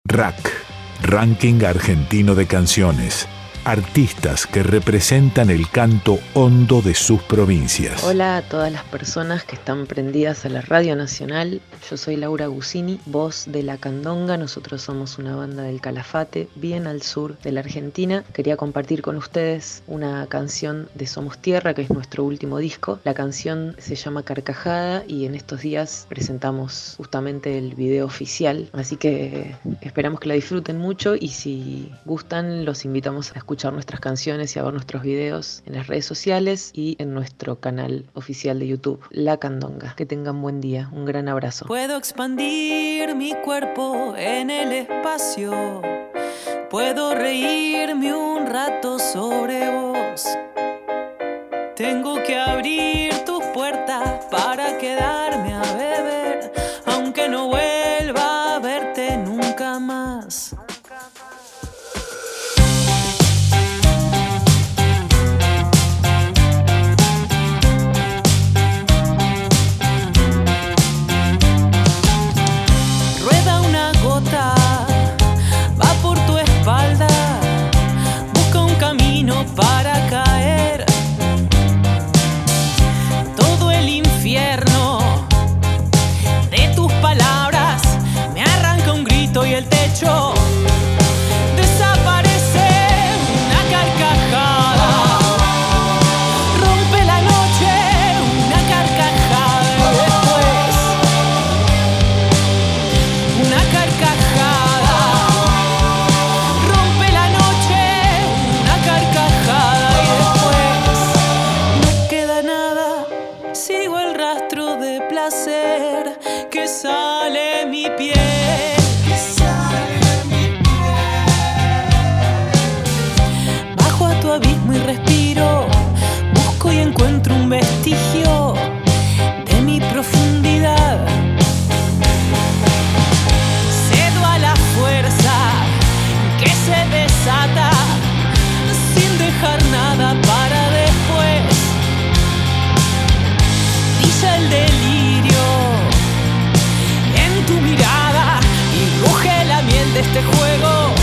RAC, Ranking Argentino de Canciones. Artistas que representan el canto hondo de sus provincias. Hola a todas las personas que están prendidas a la Radio Nacional. Yo soy Laura Gusini, voz de La Candonga. Nosotros somos una banda del Calafate, bien al sur de la Argentina. Quería compartir con ustedes una canción de Somos Tierra, que es nuestro último disco. La canción se llama Carcajada y en estos días presentamos justamente el video oficial. Así que esperamos que la disfruten mucho y si gustan los invitamos a escuchar nuestras canciones y a ver nuestros videos en las redes sociales y en nuestro canal oficial de YouTube, La Candonga. Que tengan buen día, un gran abrazo. Puedo expandir mi cuerpo en el espacio, puedo reírme un rato sobre vos. Tengo que abrir tus puertas para quedarme a beber, aunque no vuelva a verte nunca más. Va por tu espalda, busca un camino para caer. Todo el infierno de tus palabras me arranca un grito y el techo desaparece. Una carcajada rompe la noche, una carcajada y después una carcajada. Que sale mi piel, que sale mi piel. Bajo a tu abismo y respiro, busco y encuentro un vestigio de mi profundidad. Cedo a la fuerza que se desata sin dejar nada para después. Brilla el delirio tu mirada y ruge la miel de este juego.